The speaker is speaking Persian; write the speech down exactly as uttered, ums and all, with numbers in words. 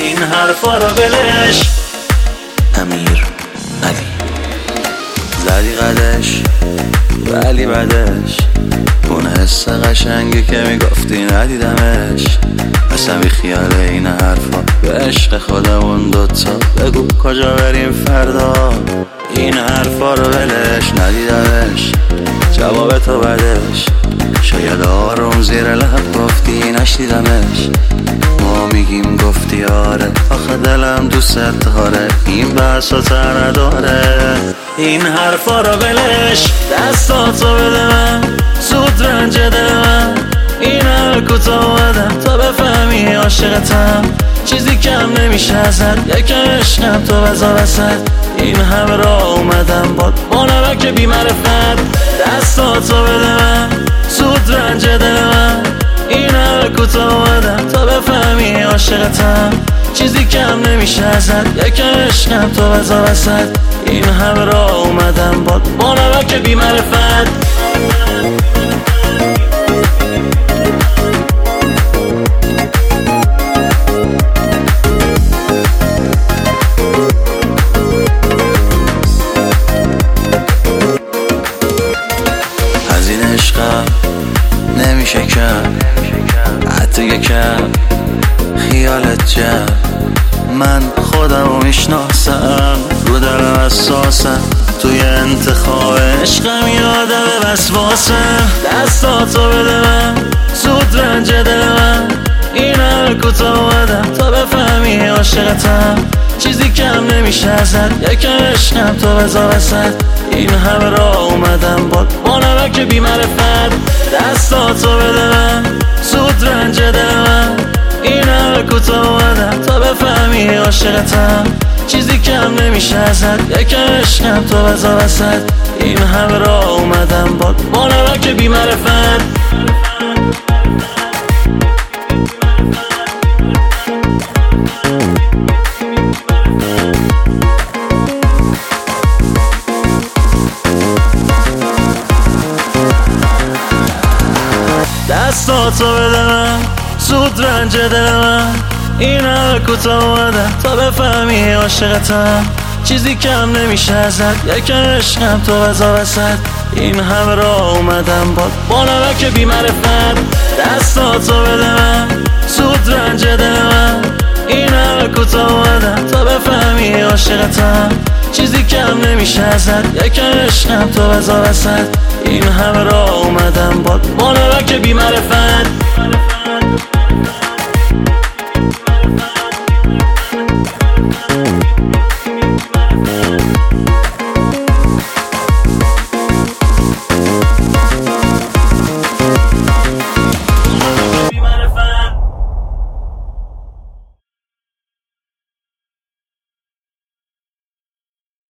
این حرفا رو بلش. امیر علی زدی قدش ولی بعدش اون حس قشنگی که میگفتی ندیدمش. اصلا بی خیال این حرفا به عشق خودمون دوتا بگو کجا بریم فردا. این حرفا رو ولش ندیدمش جواب تو بعدش. شاید آروم زیر لب گفتی نشنیدمش. ما میگیم گفتی آره آخه دلم دوست داره این بحثا تر نداره. این حرفا رو ولش دستاتو بده من زود رنج دل من. این همه کوتاه اومدم تا بفهمی عاشقتم. چیزی کم نمیشه ازت یکم عشقم تو بزا وسط. این همه را اومدم باد با نمک بی معرفت. دستاتو بده من زود رنج دل من. این همه کوتاه اومدم تا بفهمی عاشقتم. چیزی کم نمیشه ازت یکم عشقم تو بزا وسط. این همه را اومدم باد با نمک بی معرفت. از این عشقم نمیشه کم حتی یکم خیالت جمع. من خودم رو میشناسم رو دلم اساسم توی انتخاب عشقم یادم وسواسم. دستاتو بده من زود رنج دل من. این همه کوتاه اومدم تا بفهمی عاشقتم. چیزی کم نمیشه ازت یکم عشقم تو بزا وسط. این همه را اومدم باد با نمک بی معرفت. دستاتو بده من زود رنج دل من. این همه کوتاه اومدم تا بفهمی عاشقتم. چیزی کم نمیشه ازت یکم عشقم تو بزا وسط. این همه را اومدم باد با نمک بی معرفت. دستاتو بده من زود رنج دل من. این همه کوتاه اومدم تا بفهمی عاشقتم. چیزی کم نمیشه ازت یکم عشقم تو بزا وسط. این همه را اومدم باد با نمک بی معرفت. دستاتو بده من زود رنج دل من. این همه کوتاه اومدم تا بفهمی عاشقتم. چیزی کم نمیشه ازت یکم عشقم تو بزا وسط. این همه را اومدم باد با نمک بی معرفت. We'll be right back.